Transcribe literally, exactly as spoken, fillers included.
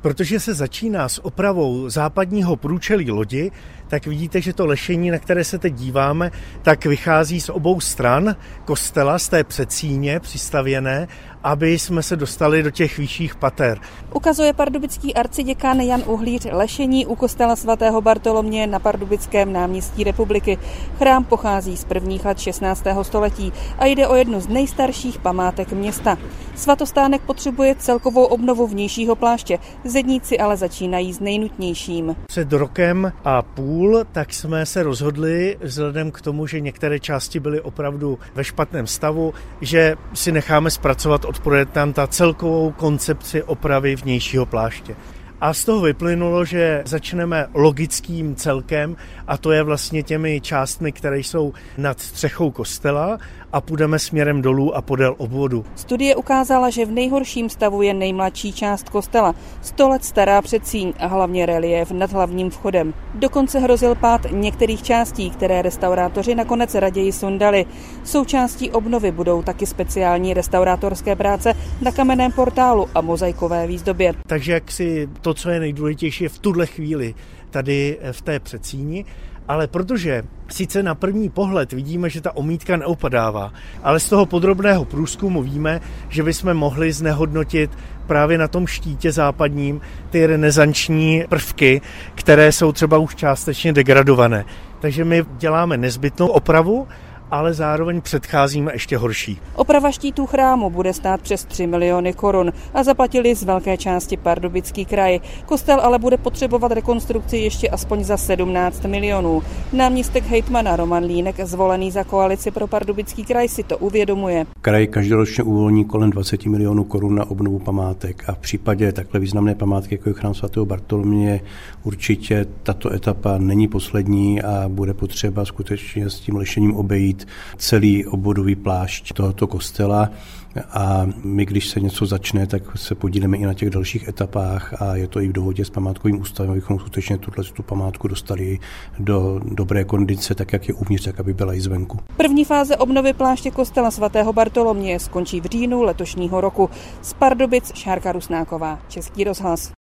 Protože se začíná s opravou západního průčelí lodi, tak vidíte, že to lešení, na které se teď díváme, tak vychází z obou stran kostela, z té předsíně přistavěné, aby jsme se dostali do těch vyšších pater. Ukazuje pardubický arciděkan Jan Uhlíř lešení u kostela svatého Bartoloměje na Pardubickém náměstí Republiky. Chrám pochází z prvních let šestnáctého století a jde o jednu z nejstarších památek města. Svatostánek potřebuje celkovou obnovu vnějšího pláště, zedníci ale začínají s nejnutnějším. Před rokem a půl tak jsme se rozhodli, vzhledem k tomu, že některé části byly opravdu ve špatném stavu, že si necháme zpracovat od projektanta celkovou koncepci opravy vnějšího pláště. A z toho vyplynulo, že začneme logickým celkem, a to je vlastně těmi částmi, které jsou nad střechou kostela, a půjdeme směrem dolů a podél obvodu. Studie ukázala, že v nejhorším stavu je nejmladší část kostela, sto let stará předsíň a hlavně reliéf nad hlavním vchodem. Dokonce hrozil pád některých částí, které restaurátoři nakonec raději sundali. Součástí obnovy budou taky speciální restaurátorské práce na kamenném portálu a mozaikové výzdobě. Takže jak si to, co je nejdůležitější, je v tuhle chvíli tady v té předsíni, ale protože sice na první pohled vidíme, že ta omítka neopadává, ale z toho podrobného průzkumu víme, že bychom mohli znehodnotit právě na tom štítě západním ty renesanční prvky, které jsou třeba už částečně degradované. Takže my děláme nezbytnou opravu, ale zároveň předcházíme ještě horší. Oprava štítů chrámu bude stát přes tři miliony korun a zaplatili z velké části Pardubický kraj. Kostel ale bude potřebovat rekonstrukci ještě aspoň za sedmnáct milionů. Náměstek hejtmana Roman Línek, zvolený za koalici pro Pardubický kraj, si to uvědomuje. Kraj každoročně uvolní kolem dvacet milionů korun na obnovu památek a v případě takhle významné památky, jako je chrám svatého Bartoloměje, určitě tato etapa není poslední a bude potřeba skutečně s tím lešením obejít celý obvodový plášť tohoto kostela a my, když se něco začne, tak se podílíme i na těch dalších etapách a je to i v dohodě s památkovým ústavem, abychom skutečně tuto tu památku dostali do dobré kondice, tak jak je uvnitř, tak aby byla i zvenku. První fáze obnovy pláště kostela svatého Bartoloměje skončí v říjnu letošního roku. Z Pardubic Šárka Rusnáková, Český rozhlas.